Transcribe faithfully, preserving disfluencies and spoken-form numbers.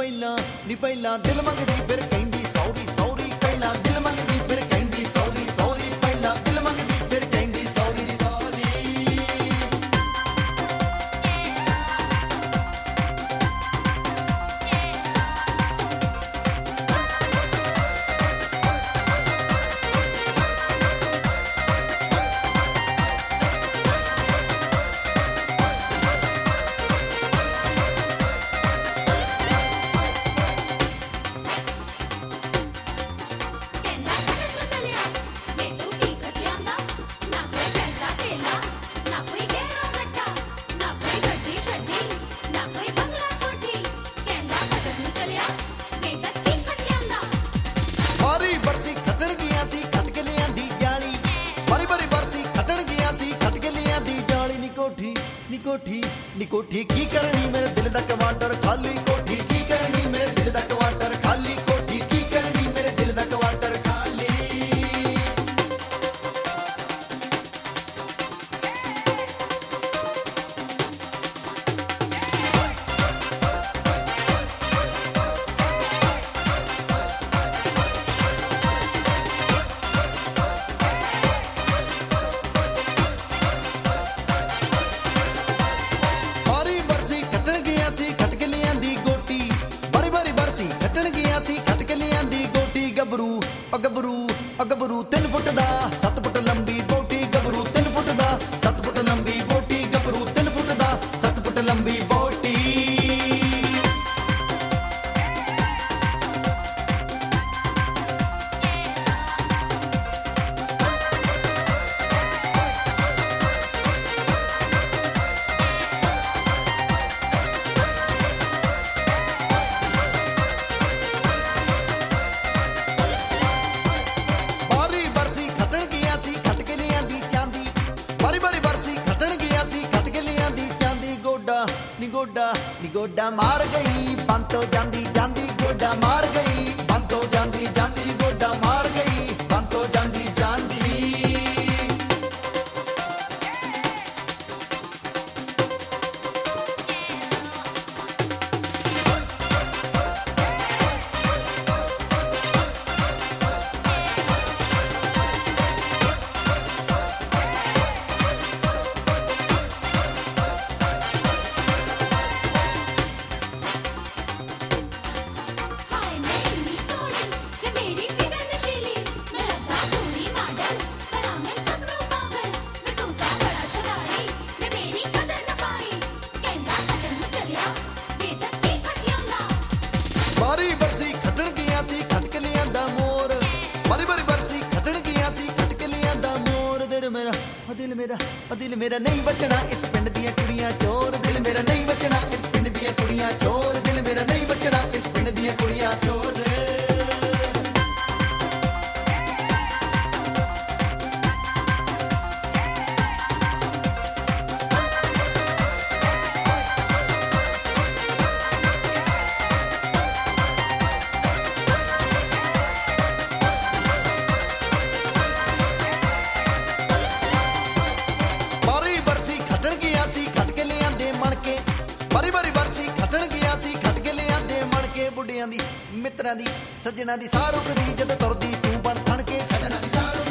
ਪਹਿਲਾਂ ਨੀ ਪਹਿਲਾਂ ਦਿਲ ਮੰਗਦੀ ਫਿਰ ਕਹਿੰਦੀ ਸੌਰੀ ਸੌਰੀ ਪਹਿਲਾਂ ਦਿਲ ਮੰਗਦੀ ਫਿਰ ਕਹਿੰਦੀ ਸੌਰੀ ਸੌਰੀ ਪਹਿਲਾਂ ਦਿਲ ਮੰਗਦੀ ਫਿਰ ਕਹਿੰਦੀ ਸੌਰੀ ਸੌਰੀ ਬਰਸੀ ਖੱਟਣ ਗਿਆ ਸੀ ਖੱਟ ਕੇ ਲਿਆਂਦੀ ਜਾਲੀ ਬਾਰੀ ਬਾਰੀ ਬਰਸੀ ਖੱਟਣ ਗਿਆ ਸੀ ਖੱਟ ਕੇ ਲਿਆਂਦੀ ਜਾਲੀ ਨੀ ਕੋਠੀ ਨੀ ਕੋਠੀ ਨੀ ਕੋਠੀ ਕੀ ਕਰਨੀ ਮੇਰੇ ਦਿਲ ਦਾ ਕਵਾਟਰ ਖਾਲੀ ਕੋਠੀ ਕੀ ਕਰਨੀ ਮੇਰੇ ਦਿਲ ਦਾ ਕਵਾਟਰ ਖਾਲੀ ਕੋਠੀ ਕੀ ਕਰਨੀ ਮੇਰੇ ਦਿਲ ਦਾ ਕਵਾਟਰ ਖਾਲੀ ਗੱਭਰੂ ਗੱਭਰੂ ਗੱਭਰੂ ਤਿੰਨ ਫੁੱਟ ਦਾ ਸੱਤ ਫੁੱਟ ਲੰਬੀ ਬੋਟੀ ਗੱਭਰੂ ਤਿੰਨ ਫੁੱਟ ਦਾ ਸੱਤ ਫੁੱਟ ਲੰਬੀ ਬੋਟੀ ਗੱਭਰੂ ਤਿੰਨ ਫੁੱਟ ਦਾ ਸੱਤ ਫੁੱਟ ਲੰਬੀ ਬੋਟੀ ਨੀ ਗੋਡਾ ਨੀ ਗੋਡਾ ਮਾਰ ਗਈ ਬੰਦ ਹੋ ਜਾਂਦੀ ਜਾਂਦੀ ਗੋਡਾ ਮਾਰ ਗਈ ਬੰਦ ਹੋ ਜਾਂਦੀ ਜਾਂਦੀ ਗੋਡਾ ਮਾਰ ਗਈ ਬੰਦ ਹੋ ਜਾਂਦੀ ਜਾਂਦੀ ਬਾਰੀ ਬਰਸੀ ਖੱਟਣ ਗਿਆ ਸੀ ਖੱਟ ਕੇ ਲਿਆਂਦਾ ਮੋਰ ਬਾਰੀ ਬਾਰੀ ਬਰਸੀ ਖੱਟਣ ਗਿਆ ਸੀ ਖੱਟ ਕੇ ਲਿਆਂਦਾ ਮੋਰ ਦਿਲ ਮੇਰਾ ਦਿਲ ਮੇਰਾ ਦਿਲ ਮੇਰਾ ਨਹੀਂ ਬਚਣਾ ਇਸ ਪਿੰਡ ਦੀਆਂ ਕੁੜੀਆਂ ਚੋਰ ਦਿਲ ਮੇਰਾ ਨਹੀਂ ਬਚਣਾ ਇਸ ਪਿੰਡ ਦੀਆਂ ਕੁੜੀਆਂ ਚੋਰ ਦਿਲ ਮੇਰਾ ਨਹੀਂ ਬਚਣਾ ਇਸ ਪਿੰਡ ਦੀਆਂ ਕੁੜੀਆਂ ਚੋਰ ਬਾਰੀ ਬਾਰੀ ਬਰਸੀ ਖੱਟਣ ਗਿਆ ਸੀ ਖੱਟ ਕੇ ਲਿਆਂਦੇ ਮਣ ਕੇ ਬੁੱਢਿਆਂ ਦੀ ਮਿੱਤਰਾਂ ਦੀ ਸੱਜਣਾ ਦੀ ਸਾਹ ਰੁਕਦੀ ਜਦੋਂ ਤੁਰਦੀ ਤੂੰ ਬਣ ਠਣ ਕੇ ਸੱਜਣਾ ਦੀ ਸਾਹ